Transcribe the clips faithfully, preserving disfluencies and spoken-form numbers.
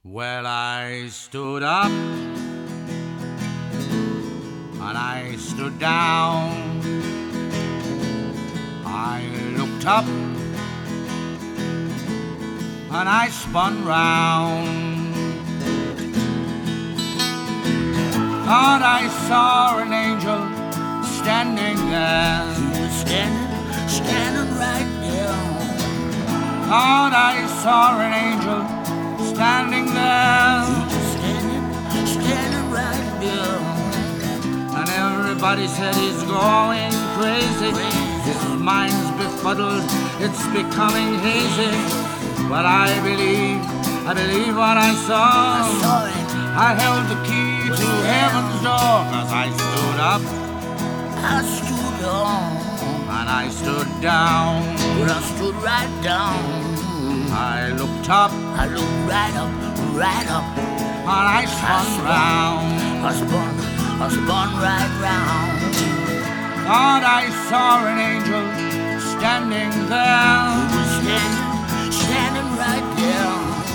Well, I stood up and I stood down. I looked up and I spun round. Thought I saw an angel standing there. He was standing, standing right there. Thought I saw an angel standing there. He was standing, standing right there. And everybody said he's going crazy. His mind's befuddled, it's becoming hazy. But I believe, I believe what I saw. I saw it. I held the key to heaven's door, 'cause I stood up I stood on, and I stood down. but I stood right down. I looked up I looked right up, right up. and I spun round. I spun, I spun right round. Thought I saw an angel standing there. He was standing, standing right there.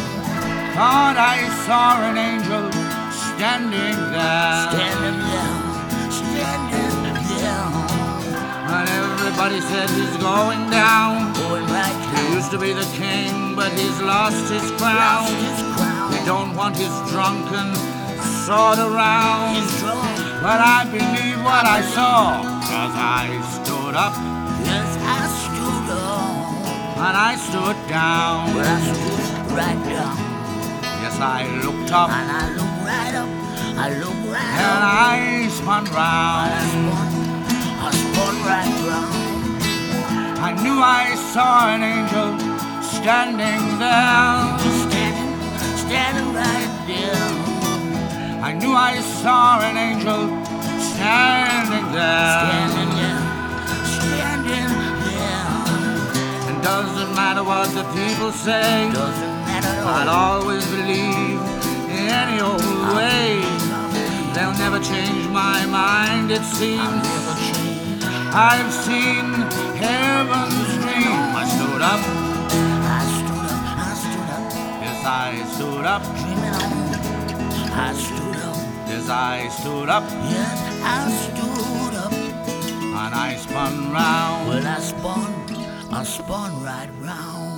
Thought I saw an angel standing there. Standing there, standing there. And everybody said he's going down. Going right He down. used to be the king, but he's lost his crown. Lost his crown. They don't want his drunken sword around. He's drunk. But I believe what I saw, 'cause I stood up Yes, I stood on, and I stood down. but I stood right down. Yes, I looked up And I looked right up, I looked right and up. I spun I round. spun, I spun right round. I knew I saw an angel standing there. Standing, standing right there. I knew I saw an angel standing there. Standing there, standing there. And doesn't matter what the people say, Doesn't matter at I'd all. always believe in any old way. They'll never change my mind, it I'll seems. never change. I've seen heaven's dream. I stood up, I stood up, I stood up, yes, I stood up, dreaming on. I stood up, yes, I stood up, yes, I stood up. and I spun round. Well, I spun, I spun right round.